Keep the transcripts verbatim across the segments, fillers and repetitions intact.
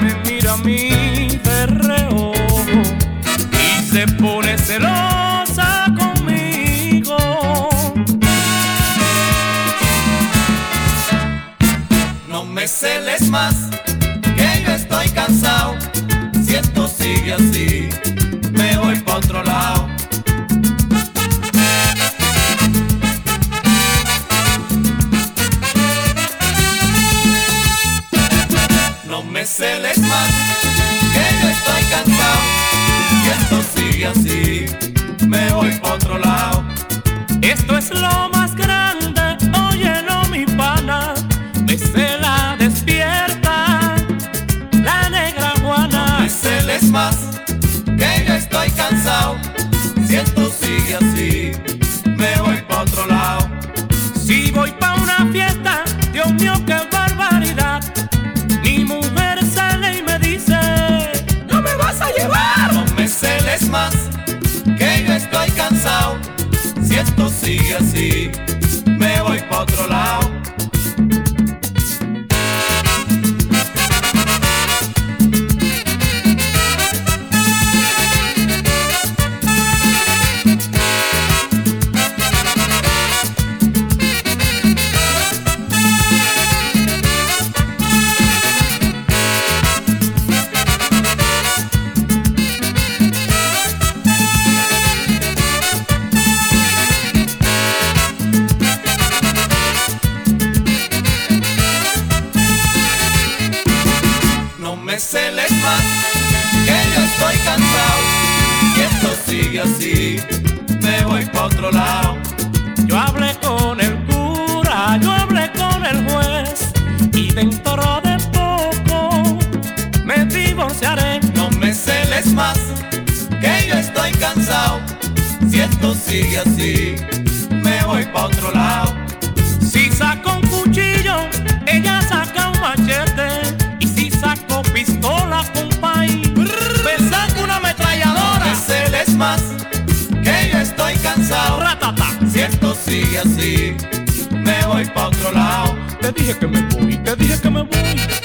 me mira a mí de reojo y se pone celosa conmigo. No me celes más, que yo estoy cansado. Si esto sigue así, me voy pa' otro lado. No me celes más, que yo estoy cansado. Si esto sigue así, me voy pa' otro lado. Esto es lo más grande, óyelo mi pana, me cela despierta la negra Juana. No me celes más, que yo estoy cansado. Si esto sigue así, me voy pa' otro lado. Si voy pa' una fiesta, Dios mío, qué barbaridad. Mi mujer sale y me dice: no me vas a llevar. No me celes más, que yo estoy cansado. Si esto sigue así, me voy pa' otro lado. No me celes más, que yo estoy cansado. Si esto sigue así, me voy pa' otro lado. Yo hablé con el cura, yo hablé con el juez, y dentro de poco me divorciaré. No me celes más, que yo estoy cansado. Si esto sigue así, me voy pa' otro lado. Si saco un cuchillo, ella saca un machete, y si saco pistola, compay, me saco una No ametralladora. me celes más, que yo estoy cansado. Ratata. Si esto sigue así, me voy pa' otro lado. Te dije que me voy, te dije que me voy.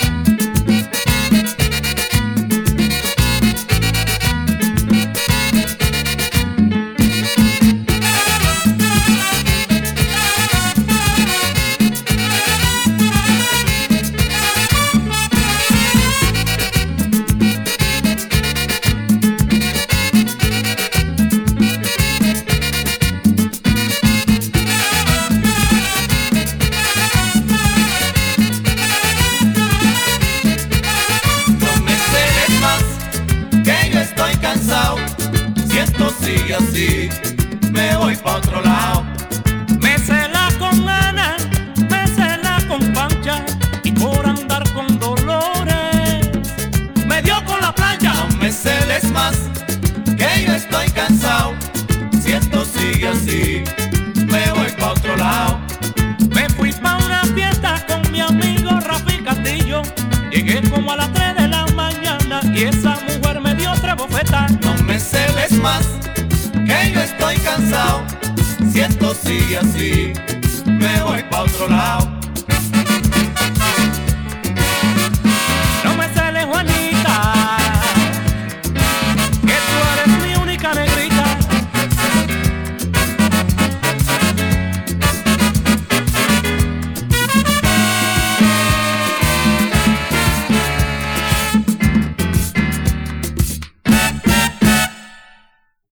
Si esto sigue así, me voy pa' otro lado. Me cela con Ana, me cela con Pancha, y por andar con Dolores me dio con la plancha. No me celes más, que yo estoy cansado. Si esto sigue así, me voy pa' otro lado. Me fui pa' una fiesta con mi amigo Rafi Castillo. Llegué como a las tres de la mañana y esa mujer me dio tres bofetas. No me celes más, que yo estoy cansado. Si esto sigue así,